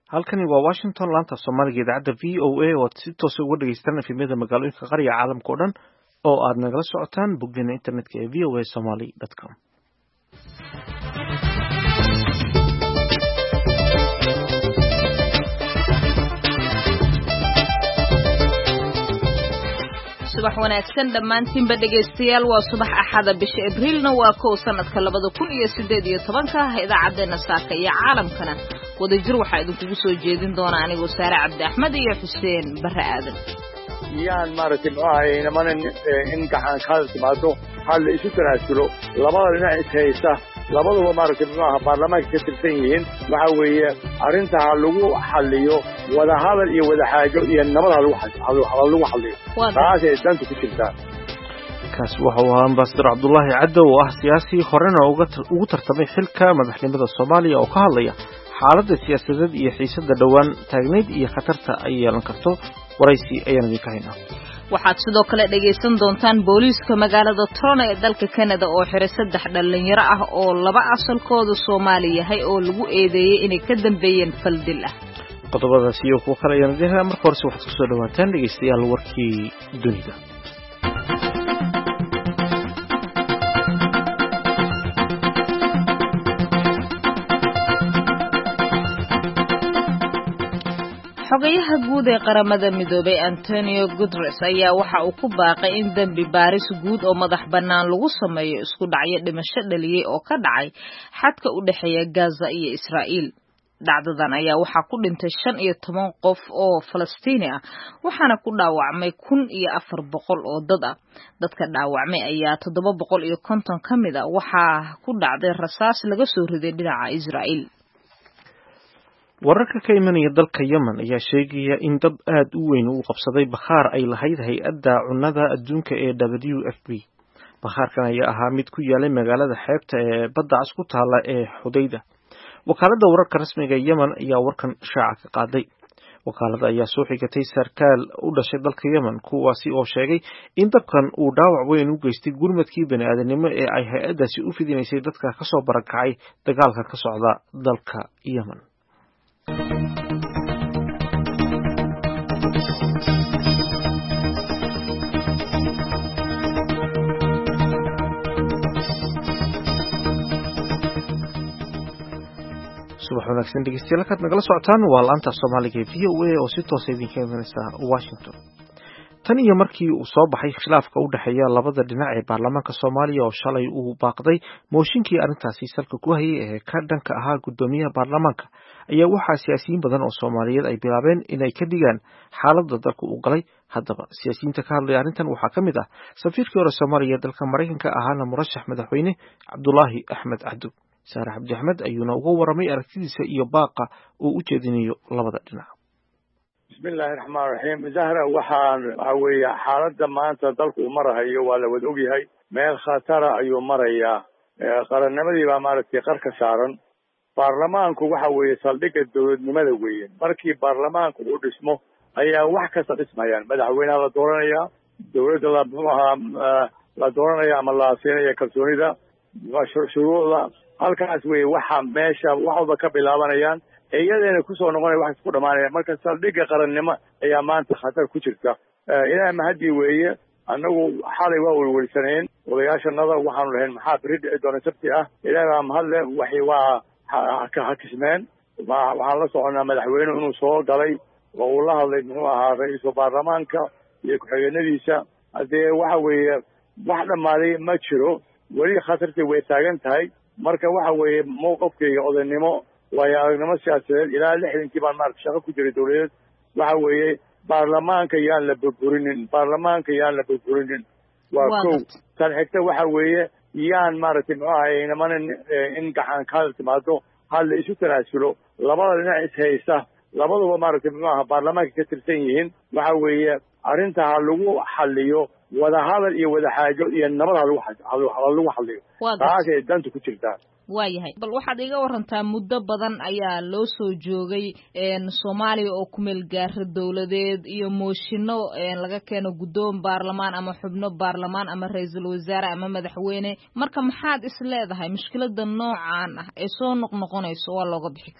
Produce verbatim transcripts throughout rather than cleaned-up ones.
halkani waa Washington laanta Soomaaliga idaacada V O A oo si toos ah uga dhageysan efemyada magaalooyinka qaar iyo caalamka oo dhan oo aad nagala socotaan boggeena internetka ee v o a somali dot com. subax wanaagsan dhammaantiinba dhegaystayaal waa subax axada bisha abriilna waa kow sanadka labada kun iyo sideed iyo tobanka idaacadeena saaka iyo caalamkana wadajir waxaa idinkugu soo jeedin doona anigoo saare cabdi axmed iyo xuseen barre aadan yaan maaragtay muxuu ahaye nimanan in gacan ka timaado hal la isu tanaasulo labada dhinac is haysta labaduba maaragtay muxuu ahaa baarlamaanka ka tirsan yihiin waxa weeye arrinta ha lagu xalliyo wada hadal iyo wada xaajo iyo nabad ha lagu xalliyo taasay danta ku jirtaa. kaas waxa uu ahaa ambasador cabdullaahi caddo oo ah siyaasi horena ugu tartamay xilka madaxnimada Soomaaliya oo ka hadlaya xaaladda siyaasadeed iyo xiisadda dhowaan taagneyd iyo khatarta ay yeelan karto waraysi ayaan idinka haynaa. waxaad sidoo kale dhagaysan doontaan booliiska magaalada Toronto ee dalka Canada oo xiray saddex dhalinyaro ah oo laba asalkooda Soomaali yahay oo lagu eedeeyay inay ka dambeeyeen fal dil ah. qodobadaas iyo kuwa kale ayaan idin haynaa. marka hore waxaad ku soo dhawaataan dhagaystayaal warkii dunida. xogayaha guud ee qaramada midoobay Antonio Guterres ayaa waxa uu ku baaqay in dambi baaris guud oo madax bannaan lagu sameeyo isku dhacyo dhimasho dhaliyay oo ka dhacay xadka u dhaxeeya Gaza iyo Israa'iil. dhacdadan ayaa waxa ku dhintay shan iyo toban qof oo Falastiini ah waxaana ku dhaawacmay kun iyo afar boqol oo dad ah. dadka dhaawacmay ayaa toddoba boqol iyo konton ka mid ah waxaa ku dhacday rasaas laga soo riday dhinaca Israa'iil. wararka ka imanaya dalka Yemen ayaa sheegaya in dab aad u weyn uu qabsaday bakhaar ay lahayd hay-adda cunnada adduunka ee W F P. bakhaarkan ayaa ahaa mid ku yaalay magaalada xeebta ee badda cas ku taala ee Xudayda. wakaaladda wararka rasmiga ee Yemen ayaa warkan shaaca ka qaaday. wakaaladda ayaa soo xigatay sarkaal u dhashay dalka Yemen kuwaasi oo sheegay in dabkan uu dhaawac weyn u geystay gurmadkii bani'aadanimo ee ay hay-addaasi u fidinaysay dadka ka soo barakacay dagaalka ka socda dalka Yemen. subax wanaagsan dhegeystayaal halkaad nagala socotaan waa laanta Soomaaliga ee V O A oo si toos ah idinka imanaysa Washington. tan iyo markii uu soo baxay khilaafka u dhaxeeya labada dhinac ee baarlamaanka Soomaaliya oo shalay uu baaqday mooshinkii arrintaasi salka ku hayay ee ka dhanka ahaa gudoomiyaha baarlamaanka ayaa waxaa siyaasiyiin badan oo Soomaaliyeed ay bilaabeen inay ka dhigaan xaaladda dalka uu galay. haddaba siyaasiyiinta ka hadlaya arrintan waxaa ka mid ah safiirkii hore Soomaaliya ee dalka Mareykanka ahaana murashax madaxweyne Cabdullaahi Axmed Caddo. saare cabdi axmed ayuuna uga waramay aragtidiisa iyo baaqa uu u jeedinayo labada dhinac. bismillaahi raxmaani raxiim. zahra waxaan waxa weeye xaaladda maanta dalku uu marahayo waa la wada ogyahay meel khatara ayuu marayaa. qarannimadii baa maaragtay qar ka saaran. baarlamaanku waxa weeye saldhigga dowladnimada weeye. markii baarlamaanku uu dhismo ayaa wax kasta dhismayaan. madaxweynaha la dooranayaa, dowladda la muxuu ahaa la dooranaya ama la siinaya kalsoonida, shuruucda halkaas weeye waxa meesha wax walba ka bilaabanayaan iyadeena kusoo noqonaya wax isku dhamaanaya. marka saldhigga qarannimo ayaa maanta khatar ku jirta. ilaahay mahadii weeye annagu xalay waa welwelsaneen odayaashanada waxaanu lahayn maxaa beri dhici doona sabti ah. ilaahay baa mahadle waxay waa hakismeen. waxaan la soconaa madaxweyne inuu soo galay oo uu la hadlay muxuu ahaa ra-iisul baarlamaanka iyo ku-xigeenadiisa. haddee waxa weeye wax dhammaaday ma jiro, weli khatartii way taagan tahay. marka waxa weeye mowqafkayga odaynimo waayo aragnimo siyaasadeed ilaa lixdankii baan maarata shaqo ku jiray dowladeed. waxa weeye baarlamaanka yaan la burburinin baarlamaanka yaan la burburinin waa kow. tan xigta waxa weeye yaan maaragtay muxuu ahaye nimanan in gacan ka timaado hal la isu tanaasulo labada dhinac is haysta labaduba maaragtay muxuu ahaa baarlamaanka ka tirsan yihiin. waxa weeye arrinta ha lagu xalliyo wada hadal iyo wada xaajo iyo nabad ha lagu xalliyo taasay danta ku jirtaa. waayahay bal waxaad iga warantaa muddo badan ayaa loo soo joogay Soomaaliya oo ku meel gaara dowladeed iyo mooshinno laga keeno guddoon baarlamaan ama xubno baarlamaan ama ra'iisul wasaare ama madaxweyne. marka maxaad is leedahay mushkilada noocan ah ee soo noqnoqonayso waa looga bixi karaa?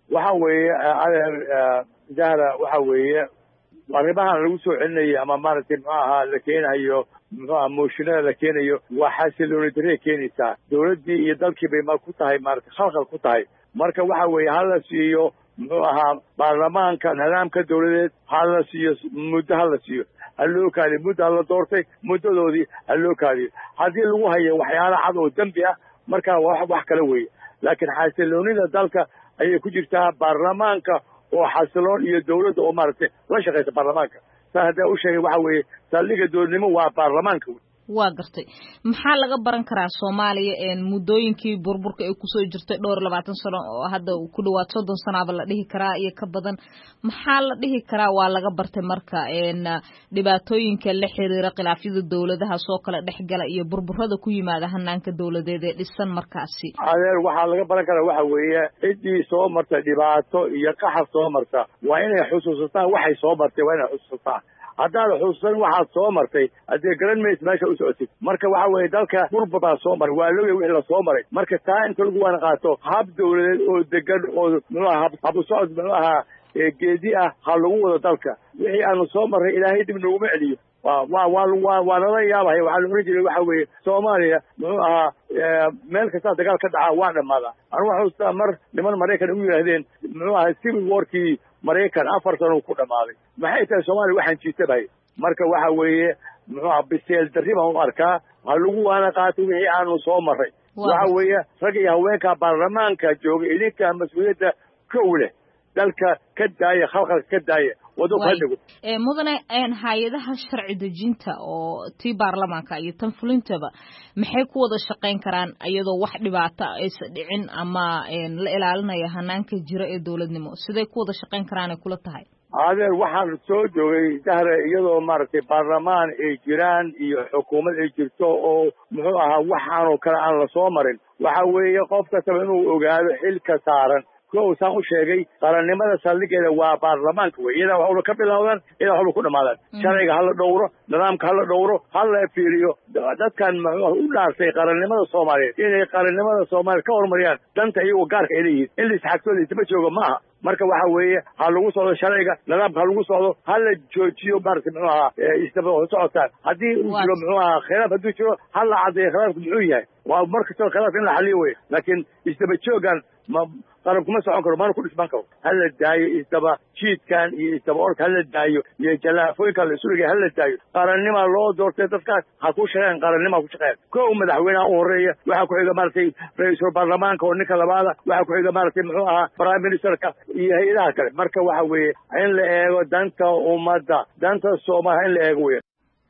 waxa weeye adeer zahra waxa weeye arrimahan lagu soo celinayay ama maaragtay muxuu ahaa la keenayo muxuu ahaa mooshinada la keenayo waa xasilooni darre keenaysaa dawladdii iyo dalkii bay ma ku tahay maaragtay khalkhal ku tahay marka waxa weeye hala siiyo muxuu ahaa baarlamaanka nidaamka dawladeed hala siiyo muddo hala siiyo haloo kaadiyo muddo hala doortay muddadoodii haloo kaadiyo haddii lagu hayo waxyaala cad oo dembi ah marka waa wax kala weeye laakiin xasiloonida dalka ayay ku jirtaa baarlamaanka oo xasiloon iyo dawladda oo maaragtay la shaqaysa baarlamaanka saa haddaa u sheegay waxa weeye saldhigga dowladnimo waa baarlamaanka wey waa gartay maxaa laga baran karaa Soomaaliya muddooyinkii burburka ay kusoo jirtay dhowr iyo labaatan sano oo hadda ku dhawaad soddon sanaaba la dhihi karaa iyo ka badan maxaa la dhihi karaa waa laga bartay marka een dhibaatooyinka la xiriira khilaafyada dawladaha soo kala dhexgala iyo burburada ku yimaada hanaanka dawladeed ee dhisan markaasi adeer waxaa laga baran karaa waxa weeye cidii soo martay dhibaato iyo qaxar soo marta waa inay xusuusataan waxay soo martay waa inay xusuusataan haddaad xusuusan waxaad soo martay haddee garan maysa meesha u socotid marka waxa weeye dalka burba baa soo maray waa logay wixii la soo maray marka taa inta lagu waana qaato hab dawladeed oo degan oo muxuu ahaa habu socod muxuu ahaa geedi ah ha lagu wado dalka wixii aanu soo marray ilaahay dib nooguma celiyo waa waa waa waa nala yaabahaya waxaa la oran jiray waxa weeye Soomaaliya muxuu ahaa meel kasta dagaal ka dhaca waa dhamaada anu waxaan xusuustaa mar niman Mareykan ugu yiraahdeen muxuu ahaa civil warkii Mareykan afar sano ku dhamaaday maxay tahay Soomaaliya waxaan jiitabahay marka waxa weeye muxuu ahaa biseel darri baan u arkaa ha lagu waana qaato wixii aanu soo marray waxa weeye rag iyo haweenka baarlamaanka jooga idinka mas'uuliyadda kow leh dalka ka daaya khalkhal ka daaya wado qadigo ee mudane aan hay'adaha sharci dejinta oo tii baarlamaanka iyo tan fulintaba maxay ku wada shaqeyn karaan iyadoo wax dhibaato aysan dhicin ama la ilaalinayo hanaanka jira ee dawladnimo siday ku wada shaqeyn karaan ay kula tahay adeer waxaan soo joogay Zahra iyadoo maaragtay baarlamaan ay jiraan iyo xukuumad ay jirto oo muxuu ahaa waxaan oo kale aan la soo marin waxa weeye qof kasta inuu ogaado xilka saaran kow saan u sheegay qarannimada saldhigeeda waa baarlamaanka wey iyada waxu ka bilowdan iyada waxu ku dhamaadaan sharciga hala dhowro nidaamka hala dhowro hala fiiriyo dadkan u dhaartay qarannimada Soomaaliyeed inay qarannimada Soomaaliya ka hormariyaan danta iyagu gaarka ay leeyihiin in la isxaqtooda isma joogo maaha marka waxa weeye ha lagu socdo sharciga nidaamka ha lagu socdo hala joojiyo maaragtay muxuu ahaa isdaba socotaan haddii uu jiro muxuu ahaa khilaaf hadduu jiro hala caddeeyo khilaafku muxuu yahay waa markastoo khilaaf in la xaliyo wey laakiin isdaba joogan ma qarab kuma socon karo maana ku dhisman karo hala daayo isdaba jiidkan iyo isdaba orka hala daayo iyo jalaafooyinka la isu dhigay hala daayo qarannima loo doortay dadkaas ha ku shaqeeyaan qarannima ku shaqeeyaan kow madaxweynaha u horeeya waxaa ku xiga maaragtay ra-iisul baarlamaanka oo ninka labaada waxaa ku xiga maaragtay muxuu ahaa prime ministerka iyo hay-adaha kale marka waxa weeye in la eego danta ummadda danta Soomaaliya in la eego weeye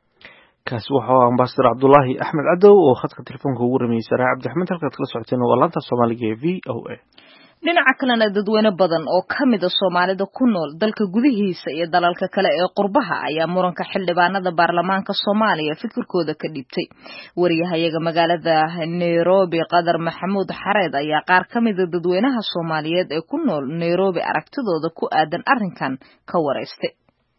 kaasi wuxuu ambassador Cabdullaahi Axmed Cadow oo khadka telefoonka ugu rameeyay Sara Cabdiraxmaan halkaad kala socoteen waa laanta Soomaaliga ee V O A dhinaca kalena dadweyne badan oo kamid ah Soomaalida ku nool dalka gudihiisa iyo dalalka kale ee qurbaha ayaa muranka xildhibaanada baarlamaanka Soomaaliya fikirkooda ka dhibtay wariyahayaga magaalada Nairobi Qadar Maxamuud Xareed ayaa qaar kamid ah dadweynaha Soomaaliyeed ee ku nool Nairobi aragtidooda ku aadan arrinkan ka wareystay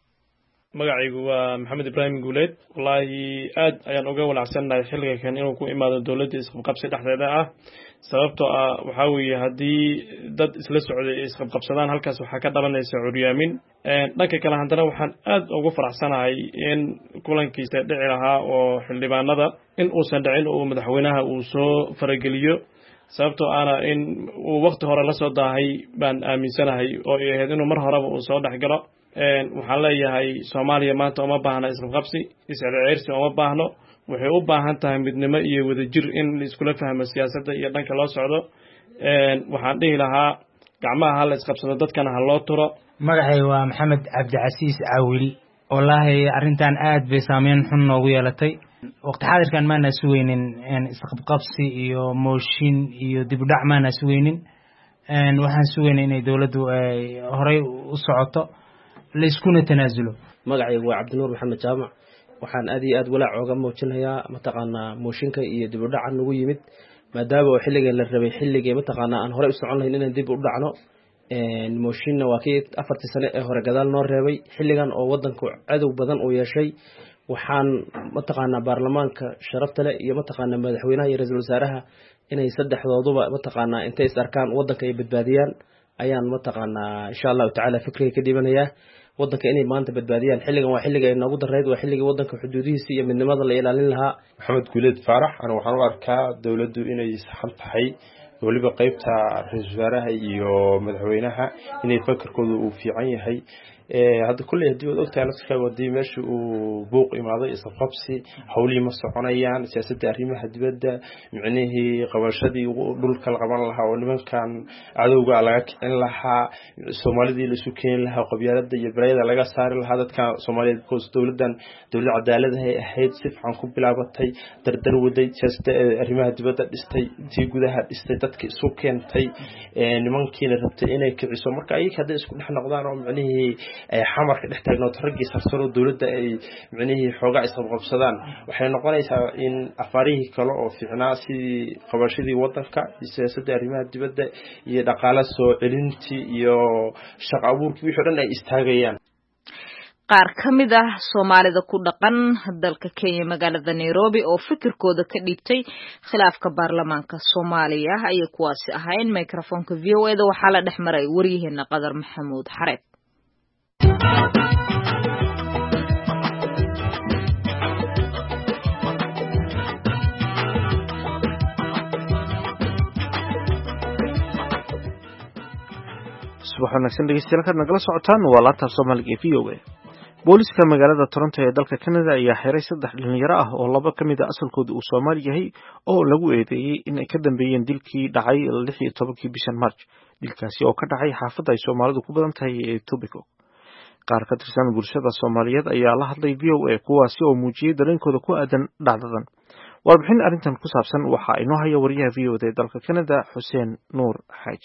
magacaygu waa Maxamed Ibrahim Guuleed wallahi aad ayaan uga walacsanahay xilliga kan inuu ku imaado dawladda isqabqabsi dhexdeeda ah sababtoo ah waxa weeye haddii dad isla socday isqabqabsadaan halkaas waxaa ka dhalanaysa curyaamin dhanka kale haddana waxaan aad ugu faraxsanahay in kulankiisa dhici lahaa oo xildhibaanada in uusan dhicin oo madaxweynaha uu soo farageliyo sababtoo ana in uu waqti hore la soo daahay baan aaminsanahay oo ay ahayd inuu mar horeba uu soo dhexgalo waxaan leeyahay Soomaaliya maanta uma baahna isqabqabsi isceerceersi uma baahno waxay u baahan tahay midnimo iyo wadajir in la iskula fahmo siyaasadda iyo dhanka loo socdo waxaan dhihi lahaa gacmaha hal isqabsado dadkana ha loo turo magacay waa Maxamed Cabdicasiis Caawil wallahi arrintan aad bay saameyn xun noogu yeelatay waqti xaadirkan maana suweynin isqabqabsi iyo mooshin iyo dib u dhac maana suweynin waxaan suweynay inay dawladdu ay horay u socoto la iskuna tanaasulo magacaygu waa Cabdinuur Maxamed Jaamac waxaan aad iyo aad walaac uga muujinayaa mataqaanaa mooshinka iyo dib u dhaca nagu yimid maadaama oo xilligan la rabay xilligii mataqaanaa aan hore u socon lahayn inaan dib u dhacno mooshinna waa kii afartii sane ee hore gadaal noo reebay xilligan oo wadanku cadow badan uu yeeshay waxaan mataqaanaa baarlamaanka sharafta leh iyo mataqaanaa madaxweynaha iyo ra'iisul wasaaraha inay saddexdooduba mataqaanaa intay is arkaan wadanka ay badbaadiyaan ayaan mataqaanaa insha allahu tacaala fikriga ka dhibanayaa wadanka inay maanta badbaadiyaan xilligan waa xilliga ay noogu dareyd waa xilligii wadanka xuduudihiisa iyo midnimada la ilaalin lahaa. maxamed guuleed faarax ana waxaan u arkaa dowladdu inay saxan tahay waliba qaybta ra-iisul wasaaraha iyo madaxweynaha inay fakarkooda uu fiican yahay. hadda kulley haddii waad ogtahay naska wadii meesha uu buuq imaaday isqabsi howlihii ma soconayaan siyaasadda arrimaha dibadda micnihii qabashadii dhulka la qaban lahaa oo nimankan cadowga laga kicin lahaa soomaalidii la isu keeni lahaa qabyaaladda iyo bareeda laga saari lahaa dadka Soomaaliyeed because dowladdan dowlad cadaalad ah ay ahayd si fiican ku bilaabatay dardar waday siyaasadda arrimaha dibadda dhistay tii gudaha dhistay dadka isu keentay nimankiina rabtay inay kiciso marka ay hadda isku dhex noqdaan oo micnihii xamarka dhex taagno ragii sarsaro dawladda ay micnihii xoogaa isqabqabsadaan waxay noqonaysaa in afaarihii kale oo fiicnaa sidii qabashadii wadanka siyaasadda arrimaha dibadda iyo dhaqaale soo celintii iyo shaqo abuurkii wixii dhan ay istaagayaan. qaar ka mid ah Soomaalida ku dhaqan dalka Kenya magaalada Nairobi oo fikirkooda ka dhigtay khilaafka baarlamaanka Soomaaliya ay kuwaasi ahayn microphone-ka V O A da waxa la dhexmaray wariyaheena Qadar Maxamuud Xareed. subax wanaagsan dhegeystayaal kaad nagala socotaan waa laanta Soomaaliga ee V O A. booliska magaalada Toronto ee dalka Canada ayaa xiray saddex dhalinyaro ah oo laba ka mid ah asalkooda uu Soomaali yahay oo lagu eedeeyay in ay ka dambeeyeen dilkii dhacay lix iyo tobankii bishan March. dilkaasi oo ka dhacay xaafadda ay Soomaalidu ku badan tahay ee Tobico. qaar ka tirsan bulshada Soomaaliyeed ayaa la hadlay V O A kuwaasi oo muujiyay dareenkooda ku aadan dhacdadan. warbixin arrintan ku saabsan waxa inoo haya wariyaha V O A ee dalka Canada Xuseen Nuur Xaaji.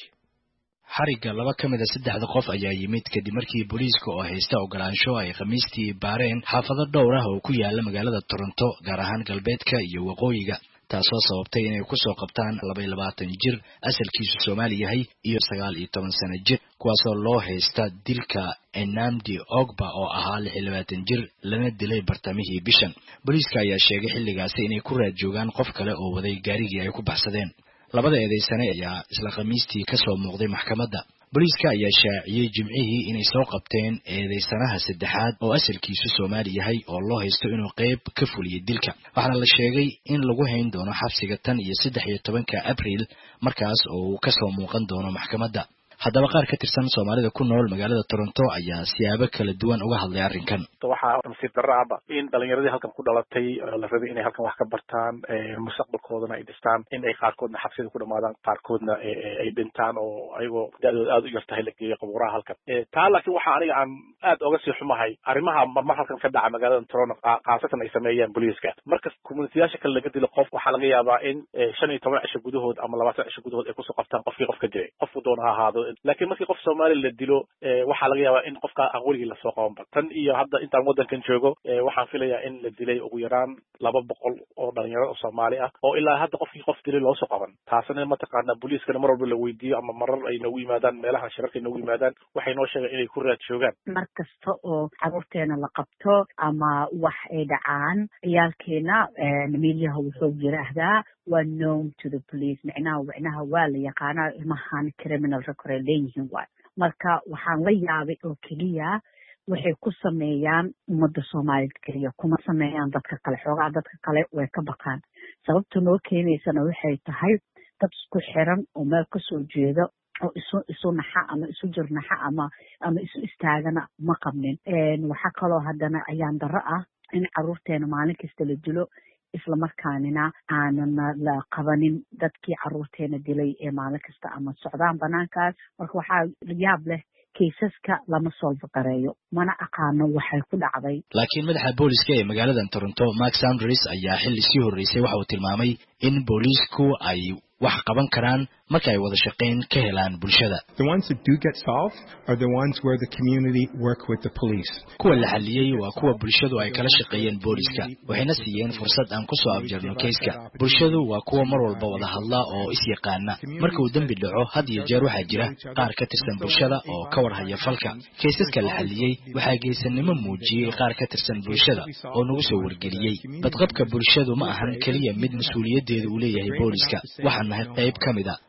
xariga laba ka mid ah saddexda qof ayaa yimid kadib markii booliiska oo haysta ogolaansho ay khamiistii baareen xaafado dhowr ah oo ku yaala magaalada Toronto gaar ahaan galbeedka iyo waqooyiga taasoo sababtay inay ku soo qabtaan laba iyo labaatan jir asalkiisu Soomaali yahay iyo sagaal iyo toban sano jir kuwaasoo loo haysta dilka Enamdi Ogba oo ahaa lix iyo labaatan jir lana dilay bartamihii bishan. booliiska ayaa sheegay xilligaasi inay ku raad joogaan qof kale oo waday gaarigii ay ku baxsadeen. labada eedeysane ayaa isla khamiistii ka soo muuqday maxkamadda. booliiska ayaa shaaciyay jimcihii inay soo qabteen eedeysanaha saddexaad oo asalkiisu Soomaali yahay oo loo haysto inuu qayb ka fuliyay dilka. waxaana la sheegay in lagu hayn doono xabsiga tan iyo saddex iyo tobanka Abriil markaas oo uu ka soo muuqan doono maxkamadda. haddaba qaar ka tirsan Soomaalida ku nool magaalada Toronto ayaa siyaabo kala duwan uga hadlay arrinkan. waxaa nasiib darro ah in dhalinyaradii halkan ku dhalatay la rabay inay halkan wax ka bartaan mustaqbalkoodana ay dhistaan in ay qaarkoodna xabsida ku dhamaadaan qaarkoodna ay dhintaan oo ayagoo da'dooda aad u yar tahay la geeyo qabuuraha halkan. taa laakiin waxa aniga aan aad oga sii xumahay arrimaha marmar halkan ka dhaca magaalada Toronto qaasatan ay sameeyaan booliiska marka community-yaasha kale laga dilo qof waxaa laga yaabaa in shan iyo toban cisho gudahood ama labaatan cisho gudahood ay kusoo qabtaan qofkii qofka dilay qofku doona ha ahaado. laakiin markii qof Soomaali la dilo waxaa laga yaabaa in qofka aqoonigii la soo qaban ba tan iyo hadda intaan wadankan joogo waxaan filayaa in la dilay ugu yaraan laba boqol oo dhalinyaro oo Soomaali ah oo ilaa hadda qofkii qof dilay loo soo qaban. taasina ma taqaana booliiskana mar walba la weydiiyo ama marar ay nagu yimaadaan meelaha shirarka nagu yimaadaan waxay noo sheegeen inay ku raad joogaan. mar kasta oo carruurteena la qabto ama wax ay dhacaan ciyaalkeena miidiyaha wuxuu yiraahdaa waa known to the police micnaha micnaha waa la yaqaanaa ilmahan criminal record ay leeyihiin waay. marka waxaan la yaabay oo keliya waxay ku sameeyaan ummadda Soomaaliyeed keliya kuma sameeyaan dadka kale xoogaa dadka kale way ka baqaan. sababta noo keenaysana waxay tahay dad isku xiran oo meel ka soo jeeda oo isu isu naxa ama isu jirnaxa ama ama isu istaagana ma qabnin. waxaa kaloo haddana ayaan darro ah in carruurteena maalin kasta la dilo isla markaanina aanan la qabanin dadkii carruurteena dilay ee maalin kasta ama socdaan banaankaas. marka waxaa yaab leh kiisaska lama soo qareeyo mana aqaano waxay ku dhacday. laakiin madaxa booliiska ee magaalada Toronto Mark Saunders ayaa xilli sii horeysay waxa uu tilmaamay in booliisku ay wax qaban karaan marka ay wada shaqeyn ka helaan bulshada. The ones that do get solved are the ones where the community work with the police. kuwa la xaliyay waa kuwa bulshadu ay kala shaqeeyeen booliiska waxayna siiyeen fursad aan ku soo afjarno kayska. bulshadu waa kuwa mar walba wada hadla oo is yaqaana marka uu dambi dhaco had iyo jeer waxaa jira qaar ka tirsan bulshada oo ka warhaya falka. kaysaska la xaliyay waxaa geysanimo muujiyay qaar ka tirsan bulshada oo nagu soo wargeliyay. badqabka bulshadu ma ahan kaliya mid mas'uuliyadeedu u leeyahay booliiska waxaan nahay qayb ka mid ah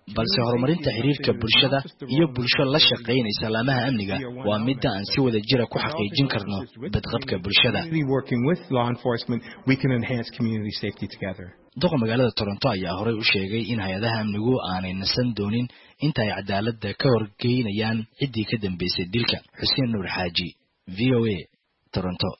balse horumarinta xiriirka bulshada iyo bulsho la shaqaynaysa laamaha amniga waa mid aan si wada jira ku xaqiijin karno badqabka bulshada. Duqa magaalada Toronto ayaa horey u sheegay in hay'adaha amnigu aanay nasan doonin inta ay cadaaladda ka horgeynayaan ciddii ka dambeysay dilka. Xuseen Nuur Xaaji, V O A, Toronto.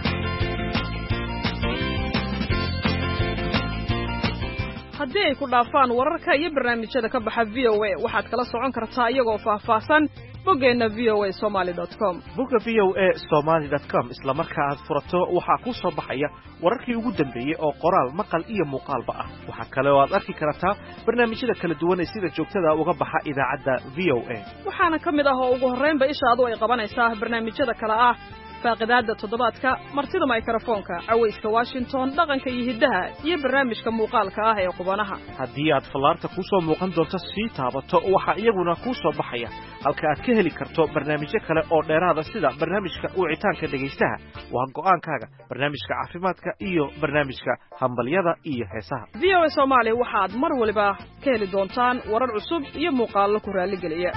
haddii ay ku dhaafaan wararka iyo barnaamijyada ka baxa V O A waxaad kala socon kartaa iyagoo faahfaahsan boggeena v o a somali dot com. bogga v o a somali dot com isla marka aad furato waxaa ku soo baxaya wararkii ugu dambeeyey oo qoraal maqal iyo muuqaalba ah. waxaa kale oo aad arki kartaa barnaamijyada kala duwan ee sida joogtada uga baxa idaacadda V O A. waxaana ka mid ah oo ugu horreynba ishaadu ay qabanaysaa barnaamijyada kale ah faaqidaada toddobaadka, martida mikrofoonka, cawayska Washington, dhaqanka iyo hiddaha iyo barnaamijka muuqaalka ah ee qubanaha. haddii aad fallaarta ku soo muuqan doonto sii taabato waxa iyaguna ku soo baxaya halka aad ka heli karto barnaamijyo kale oo dheeraada sida barnaamijka wicitaanka dhegaystaha, waa go'aankaaga, barnaamijka caafimaadka iyo barnaamijka hambalyada iyo heesaha. V O A Soomaali waxaad mar waliba ka heli doontaan warar cusub iyo muuqaallo ku raaligeliya.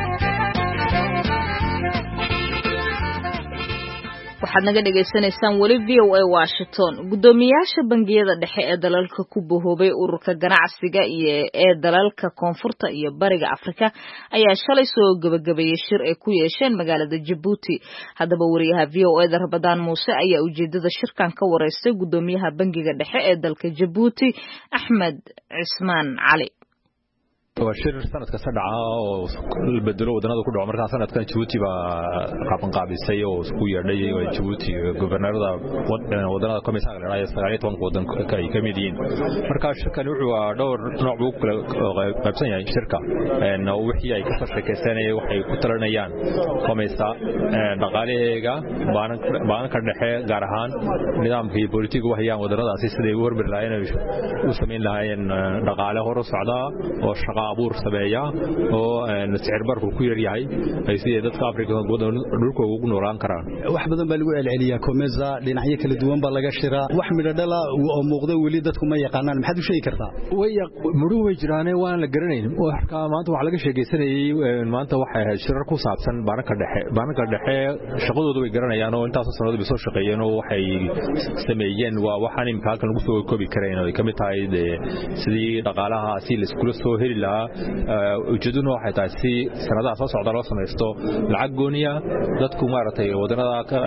waxaad naga dhagaysanaysaan weli V O A Washington. Gudoomiyaasha bangiyada dhexe ee dalalka ku bohoobay ururka ganacsiga iyo ee dalalka koonfurta iyo bariga Afrika ayaa shalay soo gabagabeeyay shir ay ku yeesheen magaalada Djibouti. haddaba wariyaha V O A da Rabadaan Muuse ayaa ujeedada shirkan ka wareystay gudoomiyaha bangiga dhexe ee dalka Djibouti Axmed Cismaan Cali. waa shir sanadka saddex oo bedelo wadannada ku dhaco markaa sanadkan Djibouti baa qaban qaabisay oo isku yeedhay oo Djibouti gobornarada wadannada komisaar leeyahay sagaal iyo toban wadan ka ay kamid yihiin markaa shirkan wuxuu dhowr nooc uu kala qaybsan yahay shirka een wixii ay ka shaqeynayaan waxay ku talanayaan komisaar dhaqaaleega baanka dhexe gaar ahaan nidaamkii politiga waxayaan wadannadaasi sidii u hormar lahaayeen u sameyn lahaayeen dhaqaale hor u socda oo shaqa abuur sameeya oo sicir barku ku yar yahay ay sidii dadka Afrika dhulka ugu noolaan karaan. wax badan baa lagu celceliyaa komeza dhinacyo kala duwan baa laga shiraa wax midho dhala oo muuqda weli dadku ma yaqaanaan maxaad u sheegi kartaa? way muruhu way jiraan waan la garanayn marka maanta wax laga sheegaysanayay maanta waxay ahayd shirar ku saabsan baanka dhexe baanka dhexe shaqadoodu way garanayaan oo intaas sanadoodu soo shaqeeyeen oo waxay sameeyeen waa waxaan imka halkan lagu soo koobi kareen oo kamid tahay sidii dhaqaalaha si la isku soo heli lahaa ujeedadu waxay tahay si sanadaha soo socda loo sameesto lacag gooniya dadku maartay wadannada ka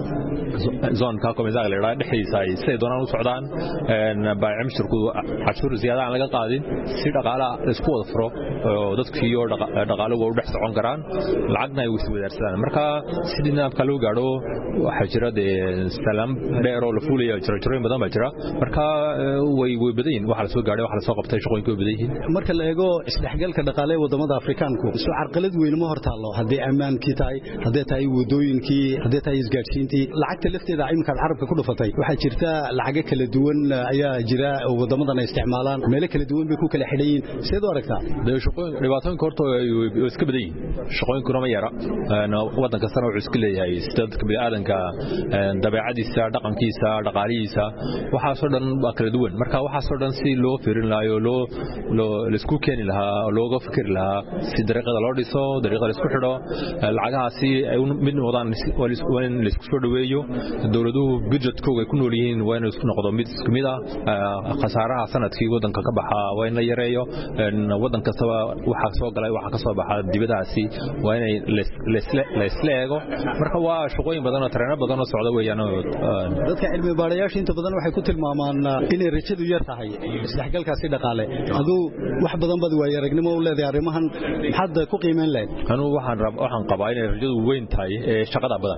zone ka komisaar leeyahay dhexdiisa ay si doonaan u socdaan een baaycim shirku cashuur ziyada aan laga qaadin si dhaqaalaha isku wada furo oo dadkii iyo dhaqaaluhu u dhex socon karaan lacagna ay u soo wadaarsadaan marka sidii nidaamka loo gaadho waxa jira salaam dheer oo la fuulayo jirooyin badan baa jira marka way way badan waxa la soo gaadhay waxa la soo qabtay shaqooyinka badan yihiin marka la eego isdhexgalka dhaqaale ee wadamada Afrikaanku soo carqalad weyn ma hortaalo hadii amaankii tahay hadii tahay wadooyinkii hadii tahay isgaarsiintii lacagta lafteeda imka carabka ku dhufatay waxa jirta lacag kala duwan ayaa jira oo wadamadan ay isticmaalaan meel kala duwan bay ku kala xidhiin sidoo aragtaa shaqooyin dhibaatooyinka horta way iska badan shaqooyinku ma yara wadanka sana wuxuu iska leeyahay dadka bini'aadanka dabeecadiisa dhaqankiisa dhaqaalihiisa waxa soo dhan waa kala duwan marka waxa soo dhan si loo fiirin laayo loo loo isku keeni lahaa looga fikir lahaa si dariiqada loo dhiso dariiqada isku xidho lacagahaasi ay mid wadaan waan la isku soo dhaweeyo dawladuhu budgetkooda ku nool yihiin waa inuu isku noqdo mid isku mid ah khasaaraha sanadkii wadanka ka baxa waa in la yareeyo wadan kastaba waxa soo galay waxa ka soo baxa dibadaasi waa in la isla eego marka waa shaqooyin badan oo tareeno badan oo socda weeyaan dadka cilmi baarayaasha inta badan waxay ku tilmaamaan inay rajadu yar tahay isdhexgalkaasi dhaqaale aduu wax badan bad way aragnimo u leedahay arimahan maxad ku qiimeyn leed anu waxaan rab waxaan qabaa inay rajadu weyn tahay ee shaqada badan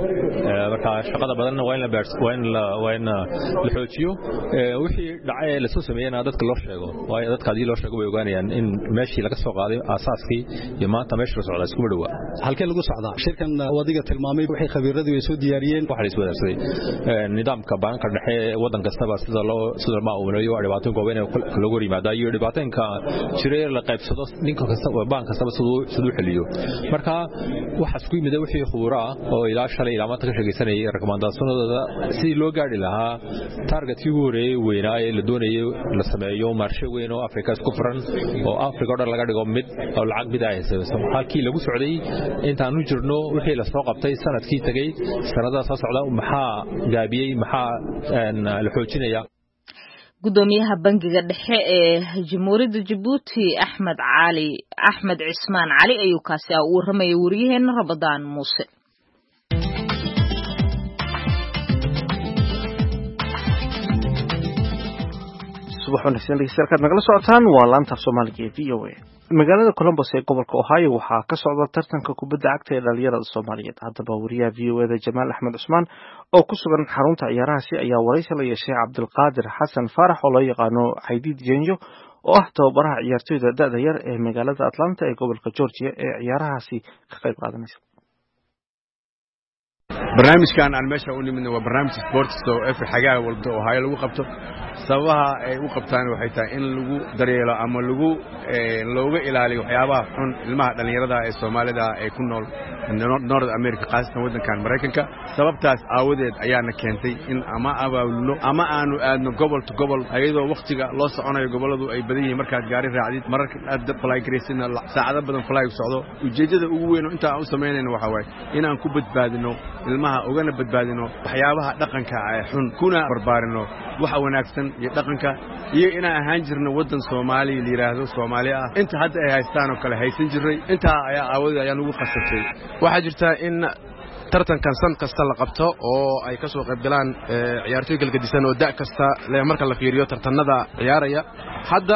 marka shaqada badan waa in la beers waa in la waa in la xoojiyo wixii dhacay la soo sameeyay dadka loo sheego waa dadka hadii loo sheego way ogaanayaan in meeshii laga soo qaaday asaaskii iyo maanta meeshii la socda isku dhawa halkee lagu socdaa shirkan wadiga tilmaamay waxay khabiiradu ay soo diyaariyeen waxa la isku wadaarsaday nidaamka baanka dhexe wadan kasta sida loo sida ma uu leeyahay dhibaatooyin gooban ee lagu yimaado iyo dhibaatooyinka jira jiray la qaybsado ninka kasta baan kasta sidoo sidoo xiliyo marka waxa isku yimid wixii khubara oo ilaa shalay ilaa maanta ka shaqeysanayay recommendation-dooda si loo gaari lahaa targetkii ugu horeeyay weynaa ee la doonayo la sameeyo marshe weyn oo Afrika isku furan oo Afrika oo dhan laga dhigo mid oo lacag mid ay hayso halkii lagu socday intaan u jirno wixii la soo qabtay sanadkii tagay sanadaas soo socda maxaa gaabiyay maxaa la xoojinaya gudoomiyaha bangiga dhexe ee Jamhuuriyadda Djibouti Axmed Cali Axmed Cismaan Cali ayuu kaasi u warramay wariyaheena Rabadaan Muuse subax wanaagsan dhegeystayaal nagala socotaan waa laanta Soomaaliga ee V O A magaalada Columbus ee gobolka Ohio waxaa ka socda tartanka kubadda cagta ee dhalinyarada Soomaaliyeed haddaba wariyaha V O A da Jamaal Axmed Cusmaan oo ku sugan xarunta ciyaarahaasi ayaa waraysi la yeeshay Cabdulqaadir Xasan Faarax oo loo yaqaano Xaydiid Jenyo oo ah tababaraha ciyaartoyda da'da yar ee magaalada Atlanta ee gobolka Georgia ee ciyaarahaasi ka qayb qaadanaysa barnaamijkan aan meesha u nimidna waa barnaamij sports oo afar xagaa walba oo Ohio lagu qabto sababaha ay u qabtaan waxay tahay in lagu daryeelo ama lagu looga ilaaliyo waxyaabaha xun ilmaha dhalinyarada ee Soomaalida ee ku nool North America qaasatan wadankan Mareykanka sababtaas aawadeed ayaana keentay in ama abaawlo ama aanu aadno gobol to gobol ayadoo waqtiga loo soconayo goboladu ay badan yihiin markaad gaari raacdid mararka aad fly gareysina saacado badan fly socdo ujeedada ugu weyn oo inta aan u sameynayno waxa waay in aan ku badbaadino ilmaha ugana badbaadino waxyaabaha dhaqanka ee xun kuna barbaarino waxa wanaagsan iyo dhaqanka iyo inaan ahaan jirno wadan Soomaali la yiraahdo Soomaali ah inta hadda ay haystaan oo kale haysan jiray inta ayaa aawad ayaan ugu qasabtay waxa jirta in tartankan san kasta la qabto oo ay ka soo qayb galaan ciyaartoy galgadisan oo da kasta le marka la fiiriyo tartanada ciyaaraya hadda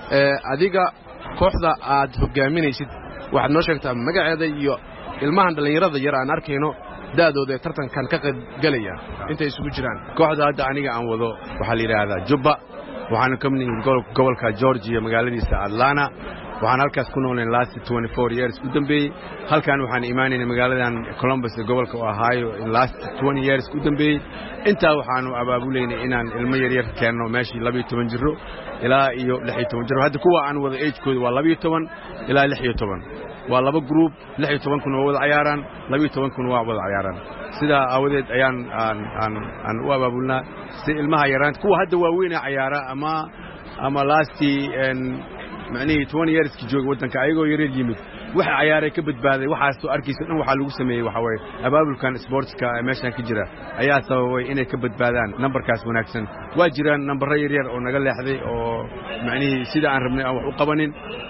adiga kooxda aad hogaaminaysid waxaad noo sheegtaa magaceeda iyo ilmahan dhalinyarada yar aan arkayno daadooda tartankan ka qayb galaya intay isugu jiraan kooxda hadda aniga aan wado waxa la yiraahdaa Jubba waxaan ka mid gobolka Georgia magaaladiisa Atlanta waxaan halkaas ku nooleen last twenty-four years u dambeeyay halkan waxaan iimaanay magaaladan Columbus ee gobolka Ohio in last twenty years u dambeeyay inta waxaanu abaabuleynay inaan ilmo yar yar keeno meeshii laba iyo toban jiro ilaa iyo lix iyo toban jiro hadda kuwa aan wada age-kooda waa laba iyo toban ilaa lix iyo toban waa laba group lix iyo toban kun oo wada ciyaaraan laba iyo toban kun waa wada ciyaaraan sida awadeed ayaan aan aan aan u abaabulnaa si ilmaha yaraan kuwa hadda waa weyn ciyaara ama ama lasti en macnii twenty years ki jooga wadanka ayagoo yareed yimid waxa ciyaaray ka badbaaday waxaas soo arkaysa dhan waxa lagu sameeyay waxa way abaabulkan sportska meeshan ka jira ayaa sababay inay ka badbaadaan numberkaas wanaagsan waa jiraan number yar yar oo naga leexday oo macnii sida aan rabnay aan wax u qabanin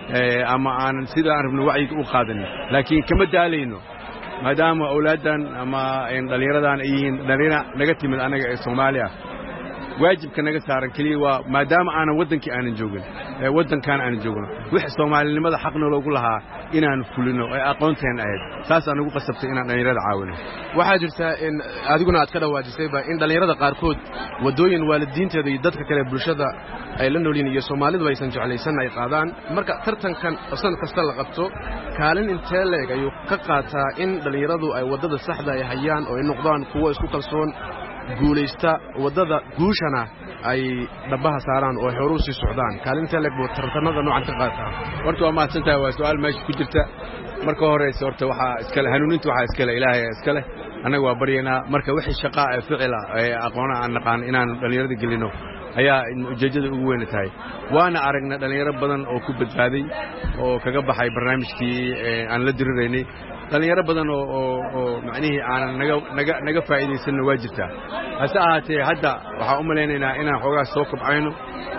ama aan sida aan rabnay wacyiga u qaadanin laakiin kama daalayno maadaama awlaadan ama dhalinyaradan ay yihiin dhalinyara naga timid anaga ee Soomaaliya waajibka naga saaran kaliya waa maadaama aan wadankii aan joogin ee wadankan aan joogno wixii Soomaalinimada xaqna loogu lahaa inaan fulino ee aqoonteen ahayd saas aan ugu qasabtay inaan dhalinyarada caawino waxa jirta in adiguna aad ka dhawaajisay ba in dhalinyarada qaarkood wadooyin waalidiinteeda iyo dadka kale bulshada ay la noolin iyo Soomaalidu aysan jeclaysan ay qaadaan marka tartankan san kasta la qabto kaalin intee leeg ayuu ka qaataa in dhalinyaradu ay wadada saxda ay hayaan oo ay noqdaan kuwo isku kalsoon guulaysta wadada guushana ay dhabaha saaraan oo xoruu si socdaan kaalinta leeg buu tartanada noocan ka qaataa horta waa ma santaa waa su'aal meesha ku jirta marka hore horta waxa iska leh hanuuninta waxa iska leh ilaahay iska leh anaga waa baryeena marka wixii shaqo ay ficila ay aqoon aan naqaan inaan dhalinyarada gelino ayaa ujeedada ugu weyn tahay waana aragna dhalinyaro badan oo ku badbaaday oo kaga baxay barnaamijkii aan la dirireynay dhalinyaro badan oo oo macnihii aan naga naga naga faa'iideysan waa jirtaa hase ahaatee hadda waxa u maleynaynaa inaan xoogaa soo kobcayno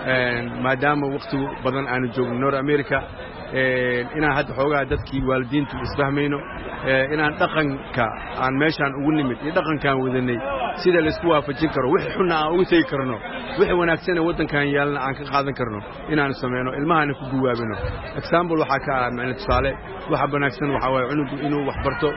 maadaama waqti badan aanu joogno North America inaan hadda xoogaa dadkii waalidiintu isfahmayno inaan dhaqanka aan meeshan ugu nimid iyo dhaqankan wadanay sida la isku waafajin karo wixii xunna aan ugu tagi karno wixii wanaagsan ee wadankan yaalna aan ka qaadan karno inaan sameeyno ilmahaana ku guwaabino example waxa ka macna tusaale waxa wanaagsan waxa way cunugu inuu wax barto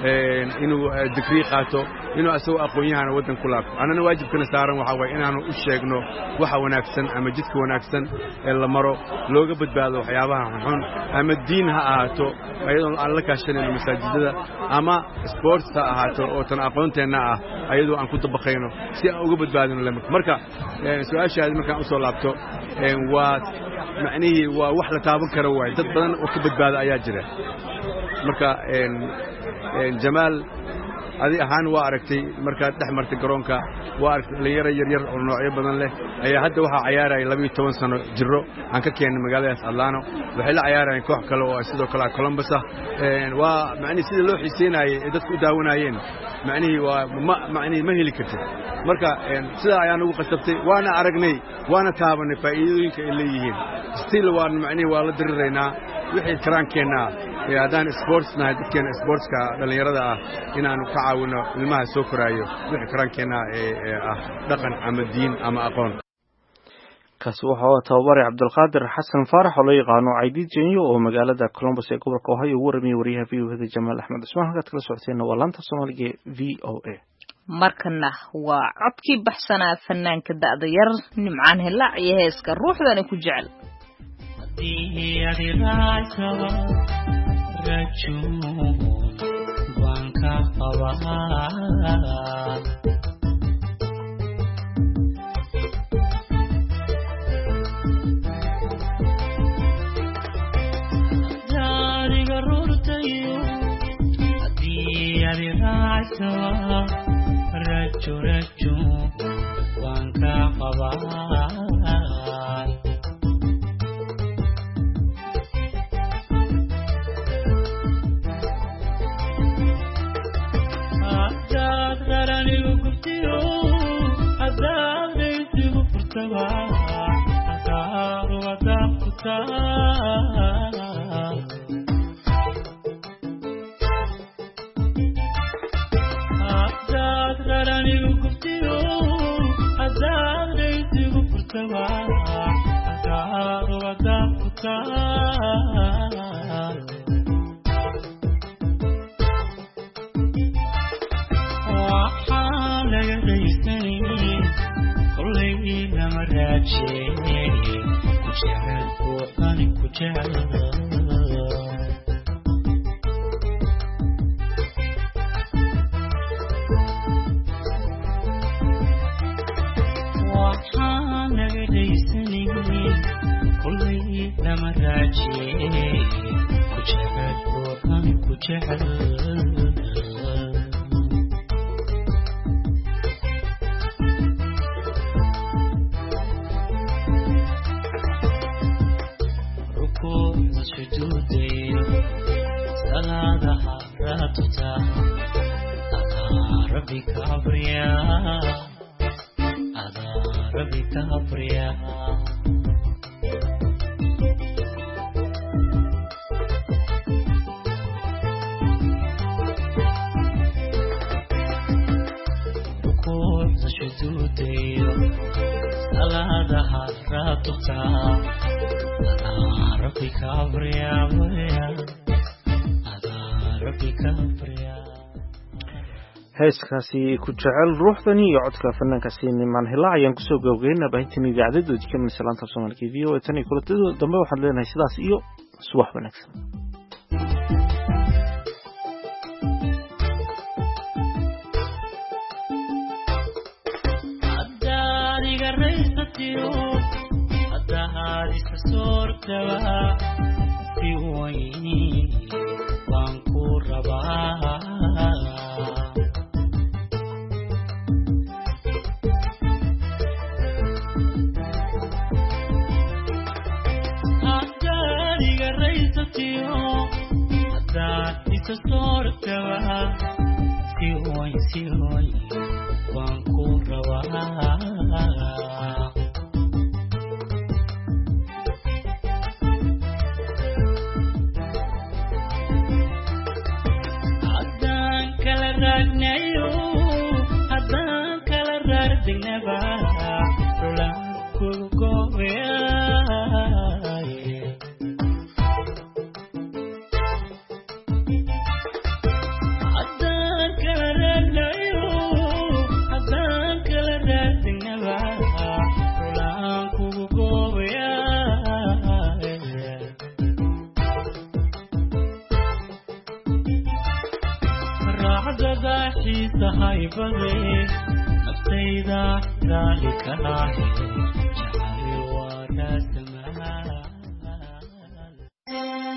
inuu degree qaato inuu asoo aqoon-yahan wadan ku laabto anana waajibkana saaran waxa way inaanu u sheegno waxa wanaagsan ama jidka wanaagsan ee la maro looga badbaado waxyaabaha xun ama diin ha ahaato ayadoo aan la kaashanayno masaajidada ama sports ha ahaato oo tan aqoonteena ah ayadoo aan aan ku dabaqayno si aan uga badbaadino lemarka marka su-aashaadi markaan usoo laabto waa macnihii waa wax la taaban karo waay dad badan oo ka badbaada ayaa jira marka jamaal adi ahaan waa aragtay markaad dhex martay garoonka waa aragtay dhalinyaro yaryar oo noocyo badan leh ayaa hadda waxaa cayaaraya labiiyo toban sano jiro aan ka keennay magaaladaas Atlanta waxay la cayaarayeen koox kale oo sidoo kale Columbus ah waa macnihii sida loo xiiseynayay ee dadku u daawanayeen macnihii waa macnihii ma heli kartid marka sidaa ayaan ugu qasabtay waana aragnay waana taabanay faa'iidooyinka ay leeyihiin still waan macnihii waa la diriraynaa wixii karaankeenna haddaan sports nahay dadkeena sportska dhalinyarada ah inaanu ka caawino ilmaha soo koraayo wixii karaankeenna ee ah dhaqan ama diin ama aqoon kaasi waxa uu tababare Cabdulqaadir Xasan Faarax oo loo yaqaano Caydiid Jenyo oo magaalada Columbus ee gobolka Ohio ugu warmiyay wariyaha V O A Jamaal Axmed Usmaan halkaad kala socoteen waa laanta Soomaaliga V O A markana waa codkii baxsanaa fanaanka da'da yar Nimcaan Hilaac iyo heeska ruuxdani ku jecel banka dariga rurtayo hadii ari raacso rajo rajo banka qabaan heeskaasi ku jecel ruuxdani iyo codka fanaankaasi Nimcaan Hilaac ayaan kusoo gabagabeynaa baahintii idaacadda jikada salaanta Soomaaliga V O A tan iyo kulantada dambe waxaan leenahay sidaas iyo subax wanaagsan adariga raysatiyo adahadisa soortaba si weyn waan ku rabaa sortaba si hoy si hoy waan ku rabaa haddaan kala raagnayo haddaan kala raardignaba rulaan kugu goobeya raacada xiisahay baday naftayda raalli ka ahe